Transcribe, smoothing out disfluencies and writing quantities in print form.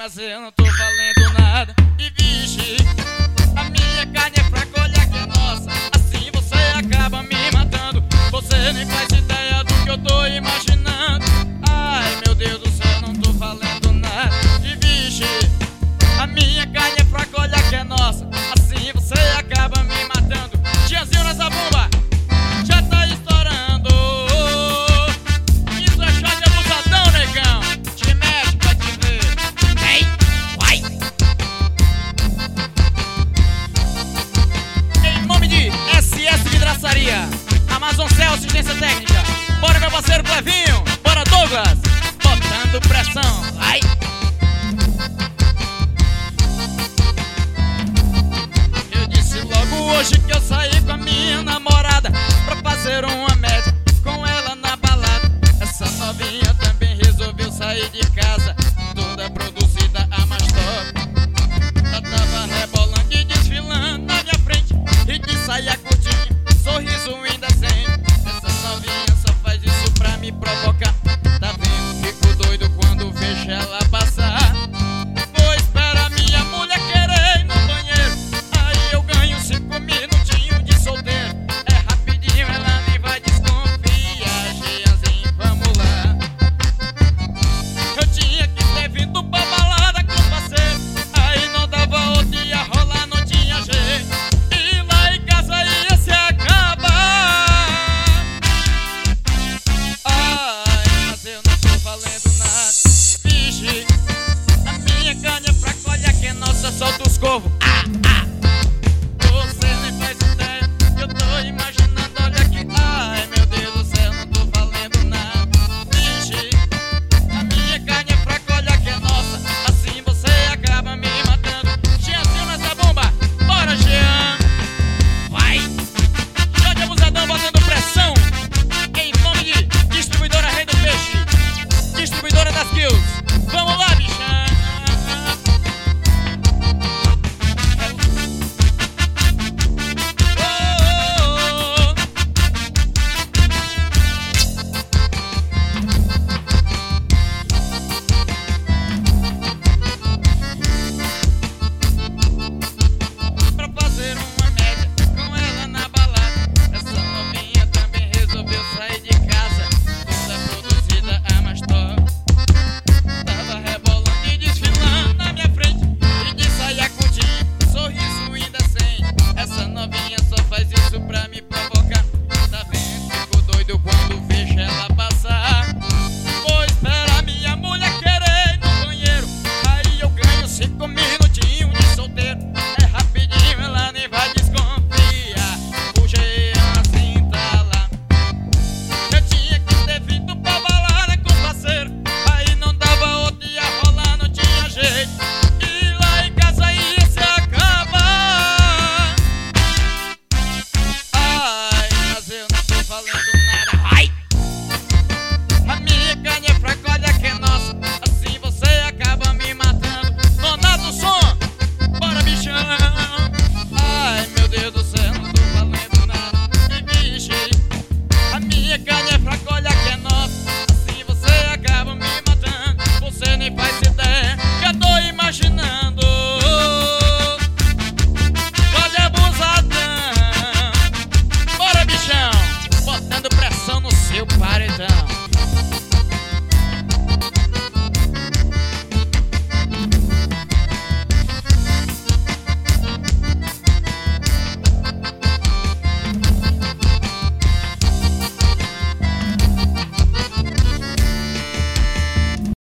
mas eu não tô valendo nada. E vixe, a minha carne é fraca, olha que é nossa. Assim você acaba me matando. Você nem faz ideia do que eu tô imaginando. Ai meu Deus do céu, não tô valendo nada. E vixe, a minha carne é fraca, olha que é nossa. Assim você acaba me matando. Tiazinho nessa bomba já tá estourando. Isso é shot abusadão, negão. Te mexe pra te ver. Ei, vai. Em nome de SS Vidraçaria, Amazon Cell Assistência Técnica. Bora meu parceiro Clevinho. Bora Douglas. Botando pressão. Vai. Eu disse logo hoje que eu saí com a minha namorada pra fazer uma média com ela na balada. Essa novinha também resolveu sair de casa, toda produzida a mais top. Ela tava rebolando e desfilando na minha frente, e de saia curtinha, sorriso indecente. Essa novinha só faz isso pra me provocar. Tá vendo? Fico doido quando vejo ela passar. Vou esperar minha mulher querer ir no banheiro, aí eu ganho 5 minutinhos de solteiro. É rapidinho, ela nem vai desconfiar. Geiazinho, vamos lá. Eu tinha que ter vindo pra balada com o parceiro, aí não dava outro, ia rolar, não tinha jeito. E lá em casa ia se acabar. Ai, mas eu não tô valendo nada. Vixe, a minha carne é fraca, olha que é nossa, solta os corvos.